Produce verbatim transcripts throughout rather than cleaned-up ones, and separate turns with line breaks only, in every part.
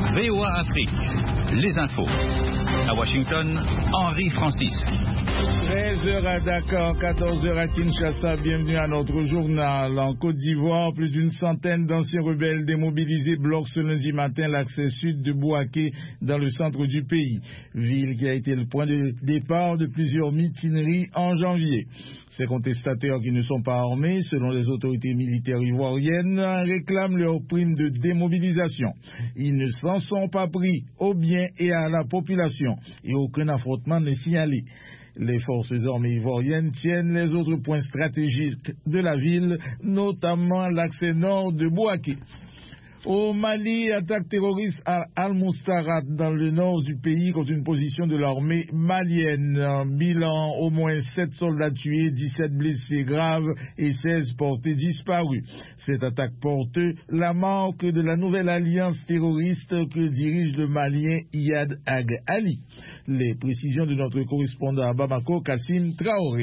V O A Afrique, les infos. À Washington, Henri Francis.
treize heures à Dakar, quatorze heures à Kinshasa. Bienvenue à notre journal. En Côte d'Ivoire, plus d'une centaine d'anciens rebelles démobilisés bloquent ce lundi matin l'accès sud de Bouaké dans le centre du pays, ville qui a été le point de départ de plusieurs mutineries en janvier. Ces contestataires qui ne sont pas armés, selon les autorités militaires ivoiriennes, réclament leur prime de démobilisation. Ils ne s'en sont pas pris aux biens et à la population et aucun affrontement n'est signalé. Les forces armées ivoiriennes tiennent les autres points stratégiques de la ville, notamment l'accès nord de Bouaké. Au Mali, attaque terroriste à Al-Mustarat dans le nord du pays contre une position de l'armée malienne. Un bilan, au moins sept soldats tués, dix-sept blessés graves et seize portés disparus. Cette attaque porte la marque de la nouvelle alliance terroriste que dirige le Malien Iyad Ag Ali. Les précisions de notre correspondant à Bamako, Kassim Traoré.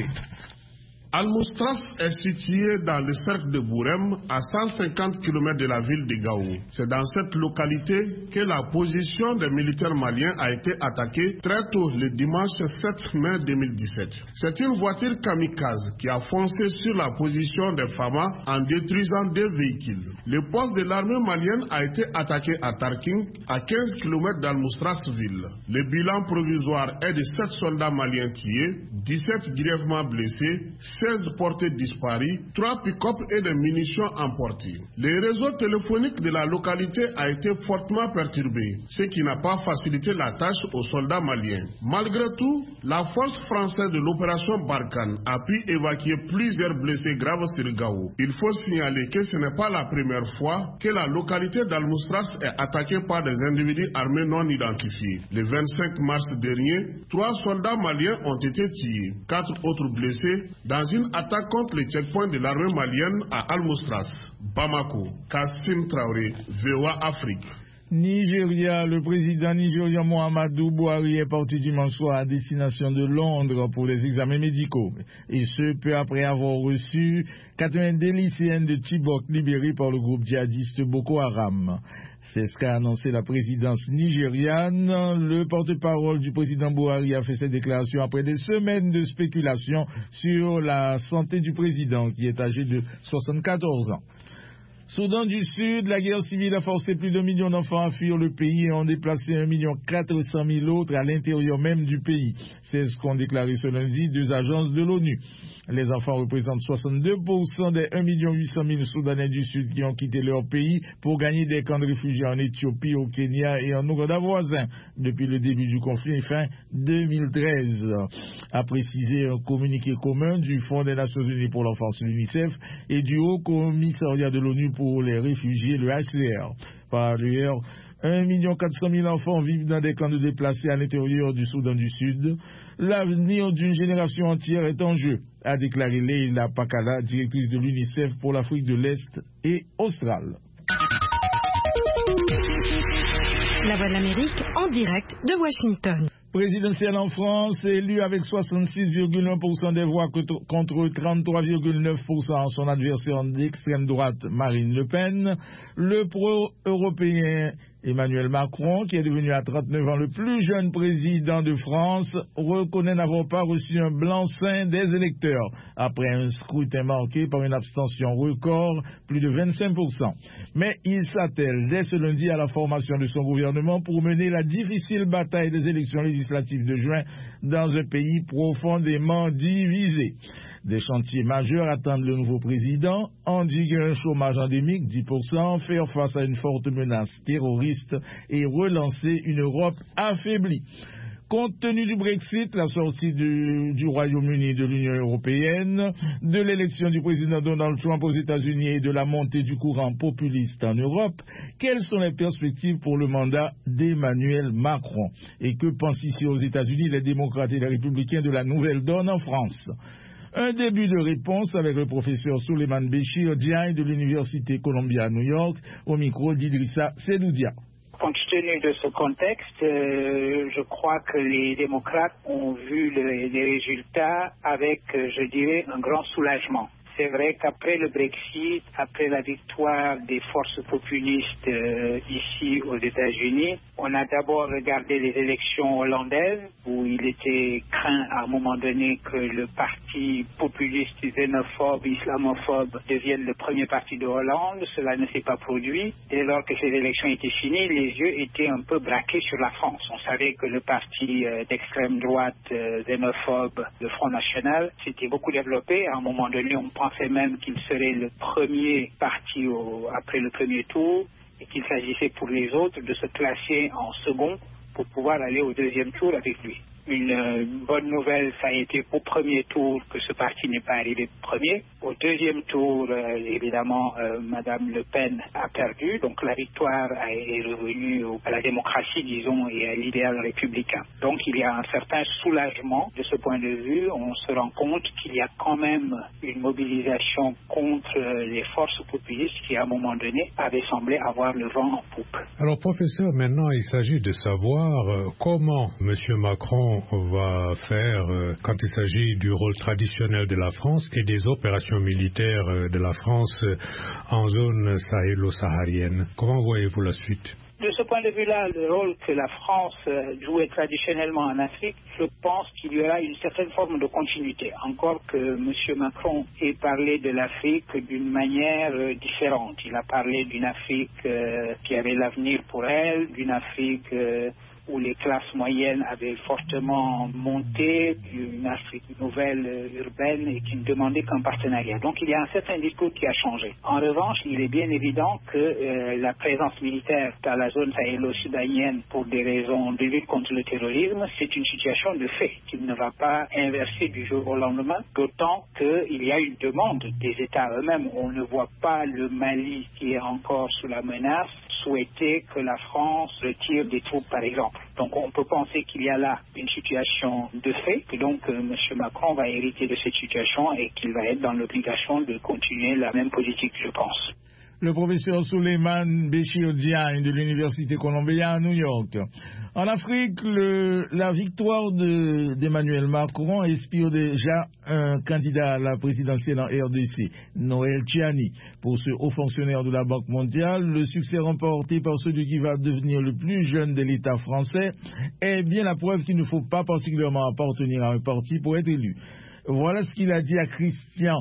Al-Mustras est situé dans le cercle de Bourem, à cent cinquante kilomètres de la ville de Gao. C'est dans cette localité que la position des militaires maliens a été attaquée très tôt le dimanche sept mai deux mille dix-sept. C'est une voiture kamikaze qui a foncé sur la position des Fama en détruisant deux véhicules. Le poste de l'armée malienne a été attaqué à Tarking, à quinze kilomètres d'Al-Mustras ville. Le bilan provisoire est de sept soldats maliens tués, dix-sept grièvement blessés, seize portées disparues, trois pick-up et des munitions emportées. Le réseau téléphonique de la localité a été fortement perturbé, ce qui n'a pas facilité la tâche aux soldats maliens. Malgré tout, la force française de l'opération Barkhane a pu évacuer plusieurs blessés graves sur Gao. Il faut signaler que ce n'est pas la première fois que la localité d'Al-Mustras est attaquée par des individus armés non identifiés. Le vingt-cinq mars dernier, trois soldats maliens ont été tués, quatre autres blessés dans une attaque contre les checkpoints de l'armée malienne à Al-Mustras. Bamako, Kassim Traoré, V O A Afrique.
Nigeria, le président nigérian Muhammadu Buhari est parti dimanche soir à destination de Londres pour les examens médicaux. Et ce, peu après avoir reçu quatre-vingt-deux lycéennes de Chibok libérées par le groupe djihadiste Boko Haram. C'est ce qu'a annoncé la présidence nigériane. Le porte-parole du président Buhari a fait cette déclaration après des semaines de spéculation sur la santé du président, qui est âgé de soixante-quatorze ans. Soudan du Sud, la guerre civile a forcé plus d'un million d'enfants à fuir le pays et ont déplacé un million quatre cent mille autres à l'intérieur même du pays. C'est ce qu'ont déclaré ce lundi deux agences de l'ONU. Les enfants représentent soixante-deux pour cent des un million huit cent mille Soudanais du Sud qui ont quitté leur pays pour gagner des camps de réfugiés en Éthiopie, au Kenya et en Ouganda voisin depuis le début du conflit fin deux mille treize. A précisé un communiqué commun du Fonds des Nations Unies pour l'enfance, l'UNICEF, et du Haut Commissariat de l'ONU pour les réfugiés, le H C R. Par ailleurs, un million quatre cent mille enfants vivent dans des camps de déplacés à l'intérieur du Soudan du Sud. L'avenir d'une génération entière est en jeu, a déclaré Leila Pakala, directrice de l'UNICEF pour l'Afrique de l'Est et australe.
La Voix de l'Amérique en direct de Washington.
Présidentielle en France, élu avec soixante-six virgule un pour cent des voix contre trente-trois virgule neuf pour cent à son adversaire d'extrême droite Marine Le Pen, le pro-européen Emmanuel Macron, qui est devenu à trente-neuf ans le plus jeune président de France, reconnaît n'avoir pas reçu un blanc-seing des électeurs, après un scrutin marqué par une abstention record, plus de vingt-cinq pour cent. Mais il s'attelle dès ce lundi à la formation de son gouvernement pour mener la difficile bataille des élections législatives de juin dans un pays profondément divisé. Des chantiers majeurs attendent le nouveau président, endiguer un chômage endémique, dix pour cent, faire face à une forte menace terroriste et relancer une Europe affaiblie. Compte tenu du Brexit, la sortie du, du Royaume-Uni de l'Union européenne, de l'élection du président Donald Trump aux États-Unis et de la montée du courant populiste en Europe, quelles sont les perspectives pour le mandat d'Emmanuel Macron? Et que pensent ici aux États-Unis les démocrates et les républicains de la nouvelle donne en France? Un début de réponse avec le professeur Souleymane Béchir Diagne de l'Université Columbia à New York, au micro d'Idrissa Sedoudia.
Compte tenu de ce contexte, euh, je crois que les démocrates ont vu le, les résultats avec, euh, je dirais, un grand soulagement. c'est vrai qu'après le Brexit, après la victoire des forces populistes euh, ici aux États-Unis, on a d'abord regardé les élections hollandaises où il était craint à un moment donné que le parti populiste, xénophobe, islamophobe devienne le premier parti de Hollande. Cela ne s'est pas produit. Dès lors que ces élections étaient finies, les yeux étaient un peu braqués sur la France. On savait que le parti euh, d'extrême droite euh, xénophobe, le Front National, s'était beaucoup développé. À un moment donné, on pensait même qu'il serait le premier parti au, après le premier tour et qu'il s'agissait pour les autres de se classer en second pour pouvoir aller au deuxième tour avec lui. Une, une bonne nouvelle, ça a été au premier tour que ce parti n'est pas arrivé premier. Au deuxième tour, euh, évidemment, euh, Madame Le Pen a perdu. Donc la victoire a, est revenue au, à la démocratie, disons, et à l'idéal républicain. Donc il y a un certain soulagement de ce point de vue. On se rend compte qu'il y a quand même une mobilisation contre les forces populistes qui, à un moment donné, avaient semblé avoir le vent en poupe.
Alors, professeur, maintenant, il s'agit de savoir euh, comment M. Macron va faire euh, quand il s'agit du rôle traditionnel de la France et des opérations militaires euh, de la France euh, en zone sahélo-saharienne. Comment voyez-vous la suite?
De ce point de vue-là, le rôle que la France jouait traditionnellement en Afrique, je pense qu'il y aura une certaine forme de continuité. Encore que M. Macron ait parlé de l'Afrique d'une manière différente. Il a parlé d'une Afrique euh, qui avait l'avenir pour elle, d'une Afrique euh, où les classes moyennes avaient fortement monté, une Afrique nouvelle euh, urbaine et qui ne demandait qu'un partenariat. Donc il y a un certain discours qui a changé. En revanche, il est bien évident que euh, la présence militaire dans la zone sahélo-soudanienne pour des raisons de lutte contre le terrorisme, c'est une situation de fait qui ne va pas inverser du jour au lendemain, d'autant qu'il y a une demande des États eux-mêmes. On ne voit pas le Mali qui est encore sous la menace souhaiter que la France retire des troupes, par exemple. Donc on peut penser qu'il y a là une situation de fait, que donc euh, M. Macron va hériter de cette situation et qu'il va être dans l'obligation de continuer la même politique, je pense.
Le professeur Souleymane Béchir Diagne de l'Université Columbia à New York. En Afrique, le, la victoire de, d'Emmanuel Macron inspire déjà un candidat à la présidentielle en R D C, Noël Tchiani. Pour ce haut fonctionnaire de la Banque mondiale, le succès remporté par celui qui va devenir le plus jeune de l'État français est bien la preuve qu'il ne faut pas particulièrement appartenir à un parti pour être élu. Voilà ce qu'il a dit à Christian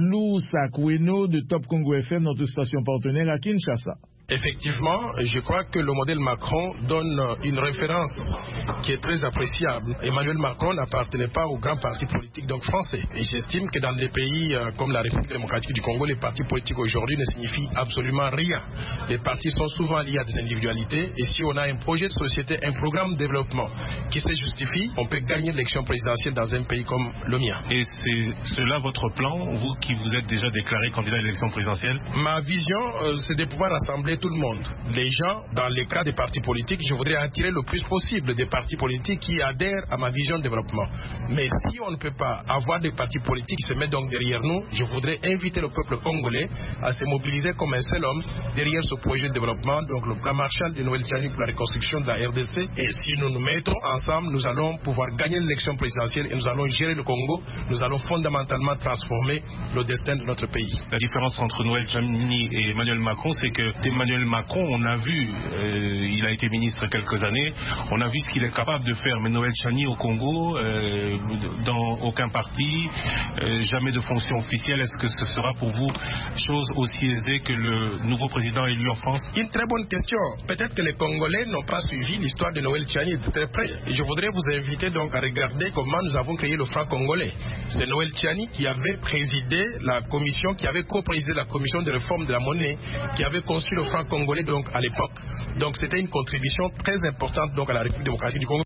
Loussakweno de Top Congo F M, notre station partenaire à Kinshasa.
Effectivement, je crois que le modèle Macron donne une référence qui est très appréciable. Emmanuel Macron n'appartenait pas au grand parti politique donc français. Et j'estime que dans des pays euh, comme la République démocratique du Congo, les partis politiques aujourd'hui ne signifient absolument rien. Les partis sont souvent liés à des individualités et si on a un projet de société, un programme de développement qui se justifie, on peut gagner l'élection présidentielle dans un pays comme le mien.
Et c'est cela votre plan, vous qui vous êtes déjà déclaré candidat à l'élection présidentielle?
Ma vision, euh, c'est de pouvoir rassembler tout le monde. Les gens, dans les cas des partis politiques, je voudrais attirer le plus possible des partis politiques qui adhèrent à ma vision de développement. Mais si on ne peut pas avoir des partis politiques qui se mettent donc derrière nous, je voudrais inviter le peuple congolais à se mobiliser comme un seul homme derrière ce projet de développement, donc le plan Marshall de Noël Tchiani pour la reconstruction de la R D C. Et si nous nous mettons ensemble, nous allons pouvoir gagner l'élection présidentielle et nous allons gérer le Congo. Nous allons fondamentalement transformer le destin de notre pays.
La différence entre Noël Tchiani et Emmanuel Macron, c'est que Emmanuel Macron, on a vu, euh, il a été ministre quelques années, on a vu ce qu'il est capable de faire. Mais Noël Tchiani au Congo, euh, dans aucun parti, euh, jamais de fonction officielle. Est-ce que ce sera pour vous chose aussi aisée que le nouveau président élu en France?
Une très bonne question. Peut-être que les Congolais n'ont pas suivi l'histoire de Noël Tchiani de très près. Et je voudrais vous inviter donc à regarder comment nous avons créé le franc congolais. C'est Noël Tchiani qui avait présidé la commission, qui avait co-présidé la commission de réforme de la monnaie, qui avait conçu le franc congolais donc à l'époque. Donc c'était une contribution très importante donc à la République démocratique du Congo.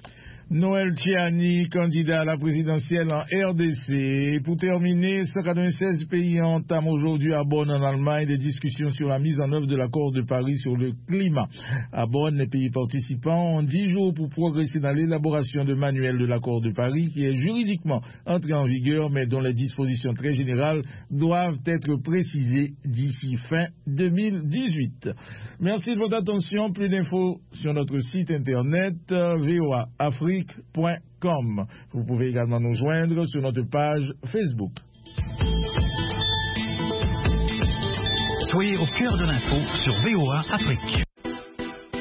Noël Tchiani, candidat à la présidentielle en R D C. Pour terminer, cent quatre-vingt-seize pays entament aujourd'hui à Bonn en Allemagne des discussions sur la mise en œuvre de l'accord de Paris sur le climat. À Bonn, les pays participants ont dix jours pour progresser dans l'élaboration de manuel de l'accord de Paris qui est juridiquement entré en vigueur mais dont les dispositions très générales doivent être précisées d'ici fin deux mille dix-huit. Merci de votre attention. Plus d'infos sur notre site internet v o a afrique point com. Vous pouvez également nous joindre sur notre page Facebook.
Soyez au cœur de l'info sur V O A Afrique.